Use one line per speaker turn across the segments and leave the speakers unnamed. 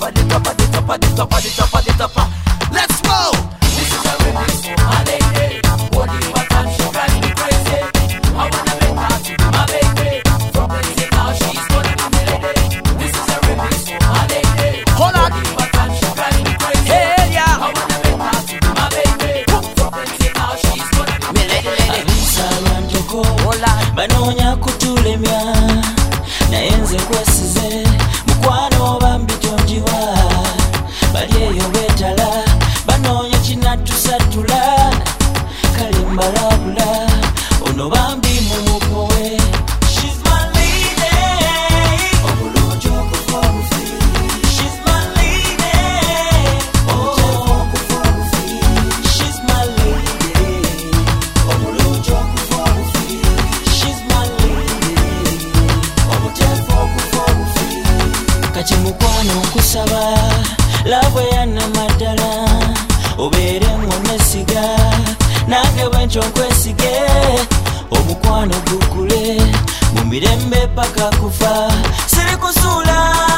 Let's roll. This is a remix for my lady. What do you want? She drives me crazy. I wanna make her to be my baby. From crazy now she's gonna be my lady. This is a remix for my lady.
Hold on.
What do you want? She drives me crazy.
Hey, yeah.
I wanna make her to be my baby. From crazy now she's gonna be my lady.
Abisa lwanjoko
Hold on.
banoonya kutulemya naye nze nkwesize mukwano bambi tonjiwa bali eyo beetala banoonya kinatusatula kale mbalabula ono bambi mumukowe. She's my lady, omulungi okuva obufi. She's my lady, omuteefu okuva obufi. She's my lady, omulungi okuva obufi. She's my lady, omuteefu okuva obufi. Kati mukwano nkusaba labwe yanamaddala obeere ng'onesiga nange bwentyo nkwesige omukwano gukule mu mirembe paka kufa sirikusuula.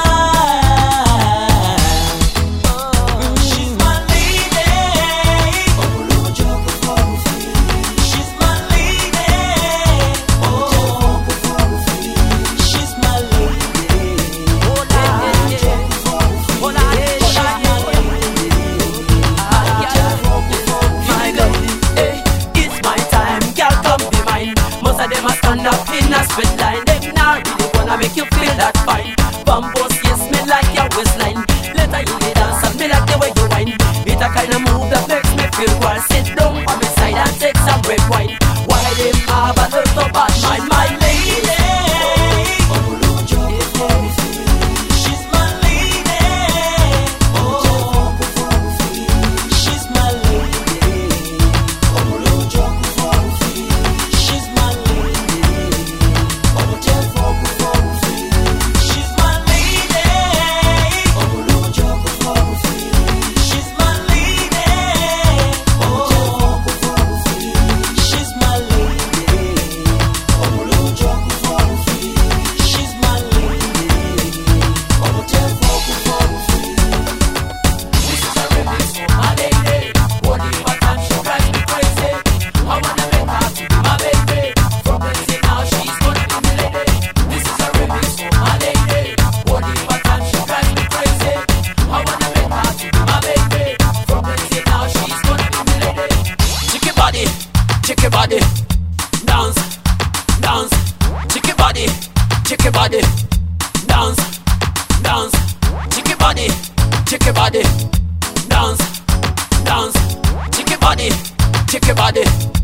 She's my lady, omulungi okuva obufi. She's my lady, omuteefu okuva obufi. She's my lady,
Hold on. Hold on.
My lady, eh, it's my time, girl, come be mine. Most of them a stand up in a straight line. Them not really gonna make you feel that fine. Bambos, yes, me like your waistline. Later you lay dance and me like the way you whine. It's a kind of move that makes me feel wild. Sit down on my side and take some red wine. Why them have a little bad mind, my lady?
omulungi okuva obufi. She's my lady, omuteefu okuva obufi. She's my lady, omulungi okuva obufi. She's my lady, omuteefu okuva obufi. She's my lady, omulungi okuva obufi. She's my lady, omuteefu okuva obufi. She's my lady, omulungi okuva obufi. She's my lady, omuteefu okuva obufi.
This is a remix for my lady. What do you want? She drives me crazy. I wanna make her to be my baby. From crazy now she's gonna be my lady. This is a remix for my lady. What do you want? She drives me crazy. I wanna make her to be my baby. From crazy now she's gonna be my lady. Shake your body, shake your body, dance, dance. Shake your body, shake your body, dance, dance. Shake your body, shake your body, dance, dance. Shake your body, shake your body.